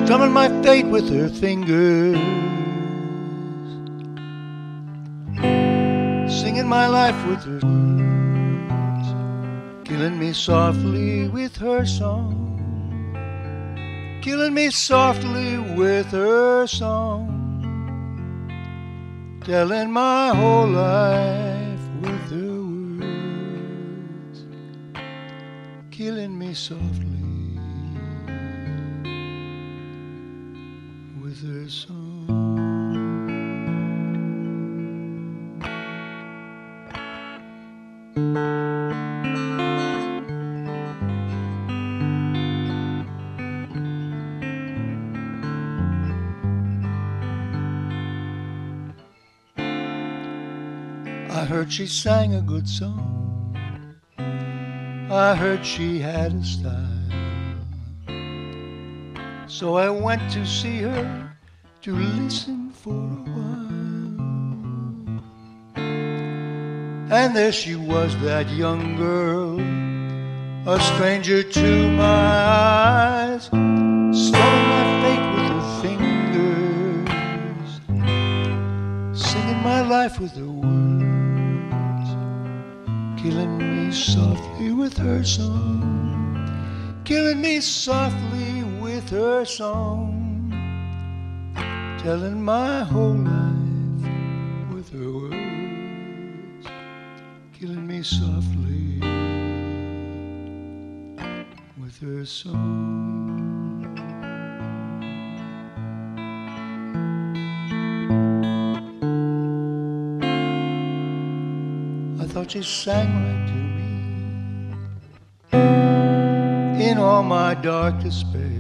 drumming my fate with her fingers, singing my life with her words, killing me softly with her song, killing me softly with her song, telling my whole life with her words, killing me softly with her song. I heard she sang a good song, I heard she had a style, so I went to see her to listen for a while. And there she was, that young girl, a stranger to my eyes, strumming my fate with her fingers, singing my life with her words, killing me softly with her song, killing me softly with her song, telling my whole life with her words, killing me softly with her song. I thought she sang right to me in all my dark despair,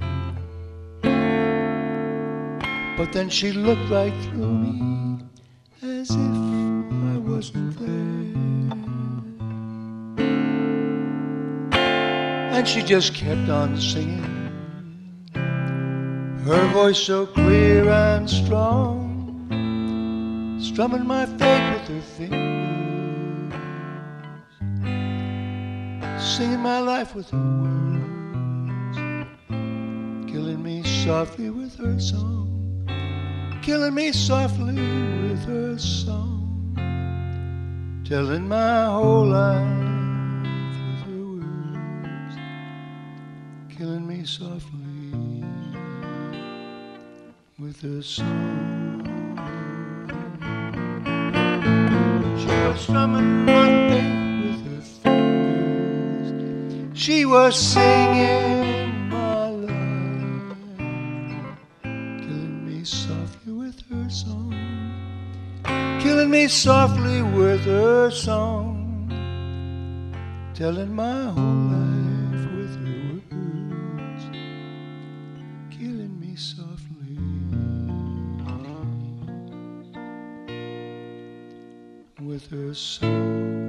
but then she looked right through me as if I wasn't there, and she just kept on singing, her voice so clear and strong, strumming my fate with her fingers, singing my life with her words, killing me softly with her song, killing me softly with her song, telling my whole life with her words, killing me softly with her song. She was strumming my fate with her fingers, she was singing my life, killing me softly with her song, killing me softly with her song, telling my whole life with her words, killing me softly with her song.